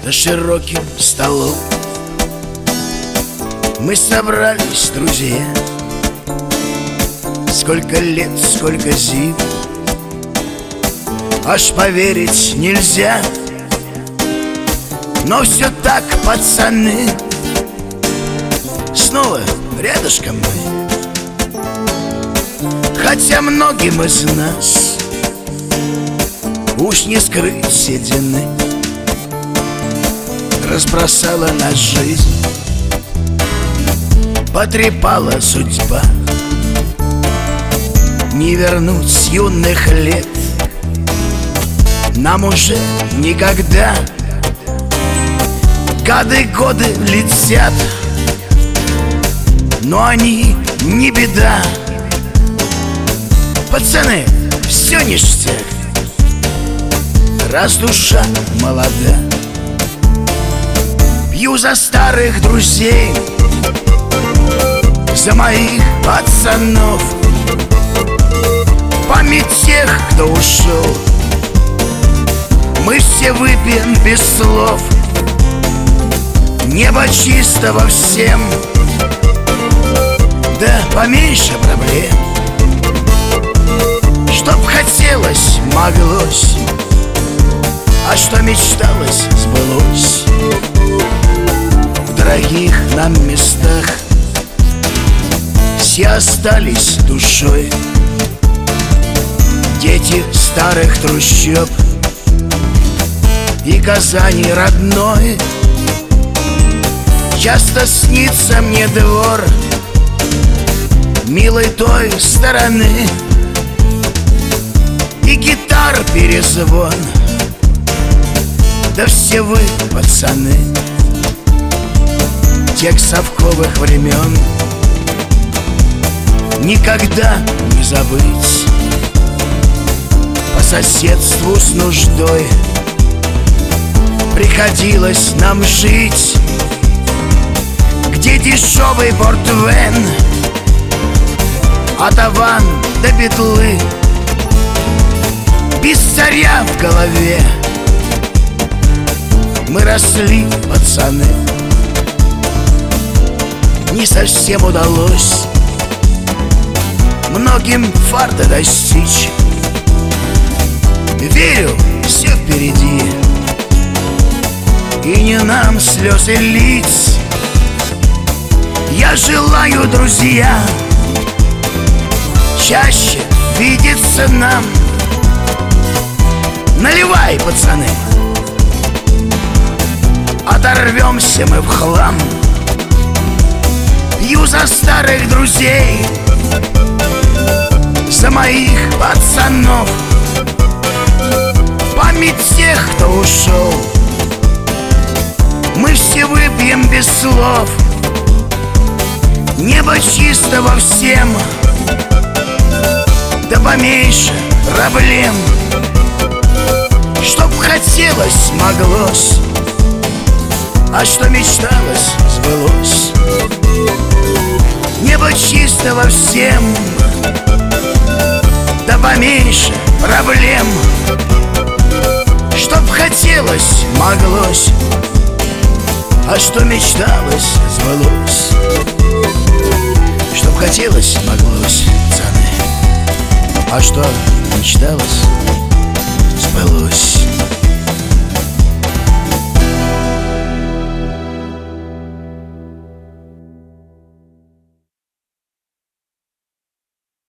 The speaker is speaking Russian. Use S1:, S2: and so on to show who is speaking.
S1: за широким столом. Мы собрались, друзья, сколько лет, сколько зим, аж поверить нельзя. Но все так, пацаны, снова рядышком мы. Хотя многим из нас уж не скрыть седины, разбросала нас жизнь, потрепала судьба. Не вернуть с юных лет нам уже никогда. Годы летят, но они не беда. Пацаны, все ништяк, раз душа молода. Пью за старых друзей, за моих пацанов, память тех, кто ушел. Мы все выпьем без слов. Небо чистого всем, да поменьше проблем. Чтоб хотелось, моглось, а что мечталось, сбылось. В дорогих нам местах все остались душой. Дети старых трущоб и Казани родной. Часто снится мне двор милой той стороны, и гитар перезвон. Да все вы, пацаны, тех совковых времен никогда не забыть. По соседству с нуждой приходилось нам жить, где дешевый портвейн от Аван до Петлы, без царя в голове. Мы росли, пацаны, не совсем удалось многим фарта достичь. Верю, все впереди, и не нам слезы лить. Я желаю, друзья, чаще видеться нам. Наливай, пацаны, оторвемся мы в хлам. Пью за старых друзей, за моих пацанов, память тех, кто ушел. Мы все выпьем без слов. Небо чистого всем, да поменьше проблем. Чтоб хотелось, моглось, а что мечталось, сбылось. Небо чистого всем, да поменьше проблем. Чтоб хотелось, моглось, а что мечталось, сбылось. Чтоб хотелось, моглось, пацаны, а что мечталось,